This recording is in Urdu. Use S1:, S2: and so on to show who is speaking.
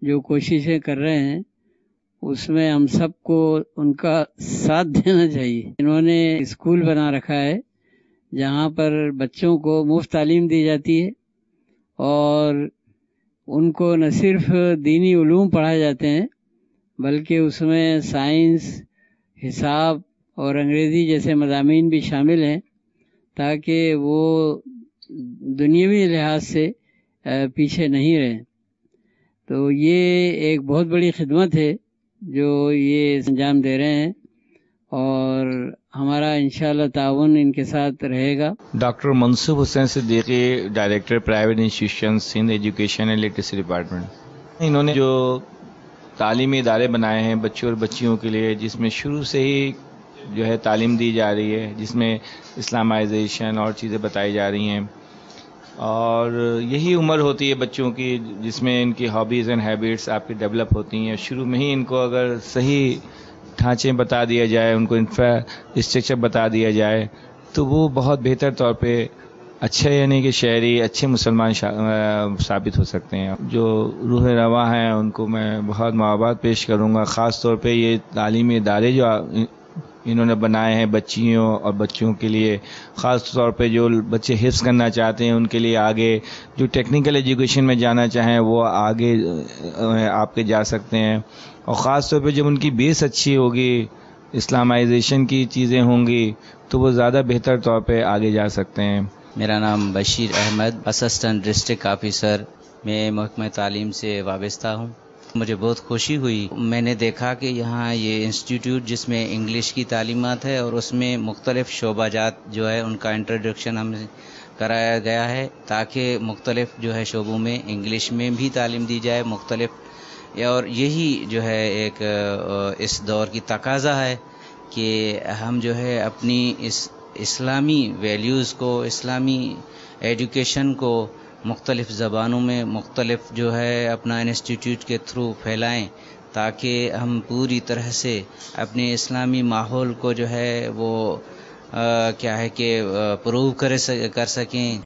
S1: جو کوششیں کر رہے ہیں اس میں ہم سب کو ان کا ساتھ دینا چاہیے۔ انہوں نے اسکول بنا رکھا ہے جہاں پر بچوں کو مفت تعلیم دی جاتی ہے اور ان کو نہ صرف دینی علوم پڑھائے جاتے ہیں بلکہ اس میں سائنس، حساب اور انگریزی جیسے مضامین بھی شامل ہیں تاکہ وہ دنیاوی لحاظ سے پیچھے نہیں رہیں۔ تو یہ ایک بہت بڑی خدمت ہے جو یہ انجام دے رہے ہیں اور ہمارا انشاءاللہ تعاون ان کے ساتھ رہے گا۔
S2: Doctor Mansoor Hussain Siddiqui, director private institution Sindh education and literacy department. انہوں نے جو تعلیمی ادارے بنائے ہیں بچوں اور بچیوں کے لیے، جس میں شروع سے ہی جو ہے تعلیم دی جا رہی ہے، جس میں اسلامائزیشن اور چیزیں بتائی جا رہی ہیں، اور یہی عمر ہوتی ہے بچوں کی جس میں ان کی ہابیز اینڈ ہیبٹس آپ کی ڈیولپ ہوتی ہیں۔ شروع میں ہی ان کو اگر صحیح ڈھانچے بتا دیا جائے، ان کو انفراسٹرکچر بتا دیا جائے تو وہ بہت بہتر طور پہ اچھے یعنی کہ شہری، اچھے مسلمان ثابت ہو سکتے ہیں۔ جو روح رواں ہیں ان کو میں بہت محبت پیش کروں گا، خاص طور پہ یہ تعلیمی ادارے جو انہوں نے بنائے ہیں بچیوں اور بچوں کے لیے، خاص طور پہ جو بچے حفظ کرنا چاہتے ہیں ان کے لیے، آگے جو ٹیکنیکل ایجوکیشن میں جانا چاہیں وہ آگے آپ کے جا سکتے ہیں، اور خاص طور پہ جب ان کی بیس اچھی ہوگی، اسلامائزیشن کی چیزیں ہوں گی تو وہ زیادہ بہتر طور پہ آگے جا سکتے ہیں۔
S3: میرا نام Bashir Ahmed, assistant district officer, میں محکمہ تعلیم سے وابستہ ہوں۔ مجھے بہت خوشی ہوئی، میں نے دیکھا کہ یہاں یہ انسٹیٹیوٹ جس میں انگلش کی تعلیمات ہے اور اس میں مختلف شعبہ جات جو ہے ان کا انٹروڈکشن ہمیں کرایا گیا ہے تاکہ مختلف جو ہے شعبوں میں انگلش میں بھی تعلیم دی جائے مختلف، اور یہی جو ہے ایک اس دور کی تقاضا ہے کہ ہم جو ہے اپنی اس اسلامی ویلیوز کو، اسلامی ایجوکیشن کو مختلف زبانوں میں مختلف جو ہے اپنا انسٹیٹیوٹ کے تھرو پھیلائیں تاکہ ہم پوری طرح سے اپنے اسلامی ماحول کو جو ہے وہ کیا ہے کہ پروو کر سکیں۔